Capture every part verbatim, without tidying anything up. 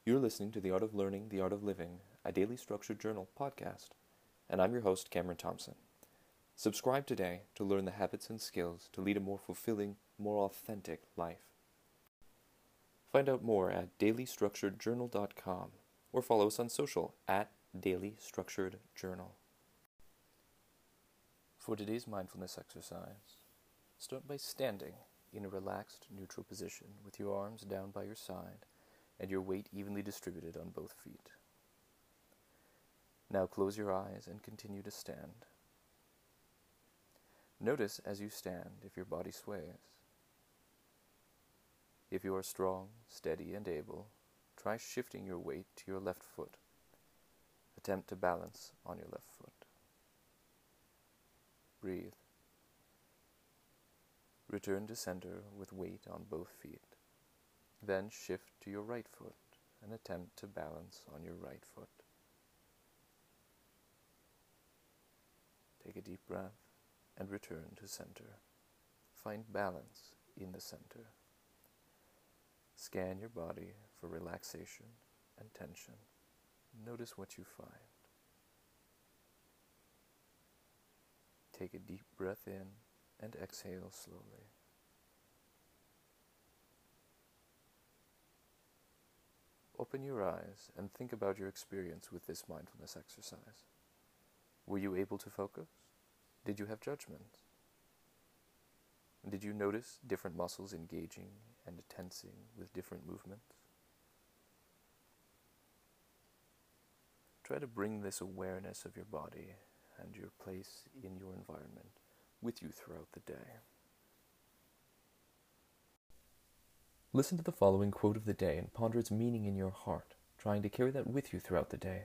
You're listening to The Art of Learning, The Art of Living, a daily structured journal podcast, and I'm your host, Cameron Thompson. Subscribe today to learn the habits and skills to lead a more fulfilling, more authentic life. Find out more at daily structured journal dot com or follow us on social at daily structured journal. For today's mindfulness exercise, start by standing in a relaxed, neutral position with your arms down by your side and your weight evenly distributed on both feet. Now close your eyes and continue to stand. Notice as you stand if your body sways. If you are strong, steady, and able, try shifting your weight to your left foot. Attempt to balance on your left foot. Breathe. Return to center with weight on both feet. Then shift to your right foot and attempt to balance on your right foot. Take a deep breath and return to center. Find balance in the center. Scan your body for relaxation and tension. Notice what you find. Take a deep breath in and exhale slowly. Open your eyes and think about your experience with this mindfulness exercise. Were you able to focus? Did you have judgments? Did you notice different muscles engaging and tensing with different movements? Try to bring this awareness of your body and your place in your environment with you throughout the day. Listen to the following quote of the day and ponder its meaning in your heart, trying to carry that with you throughout the day.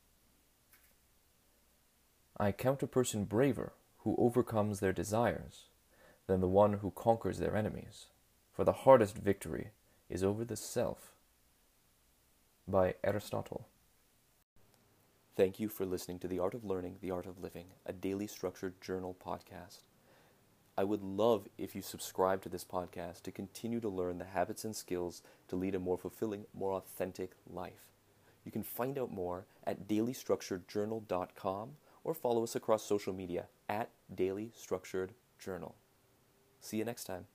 I count a person braver who overcomes their desires than the one who conquers their enemies, for the hardest victory is over the self. By Aristotle. Thank you for listening to The Art of Learning, The Art of Living, a daily structured journal podcast. I would love if you subscribe to this podcast to continue to learn the habits and skills to lead a more fulfilling, more authentic life. You can find out more at daily structured journal dot com or follow us across social media at daily structured journal. See you next time.